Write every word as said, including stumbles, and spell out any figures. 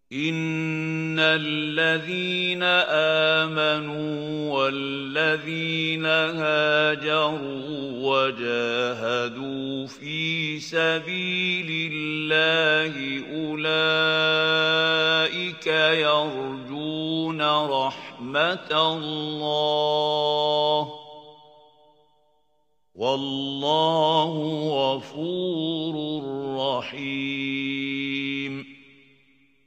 إِنَّ الَّذِينَ آمَنُوا وَالَّذِينَ هَاجَرُوا وَجَاهَدُوا فِي سَبِيلِ اللَّهِ أُولَئِكَ يَرْجُونَ رَحْمَتَ اللَّهِ ۗ وَاللَّهُ غَفُورٌ رَّحِيمٌ.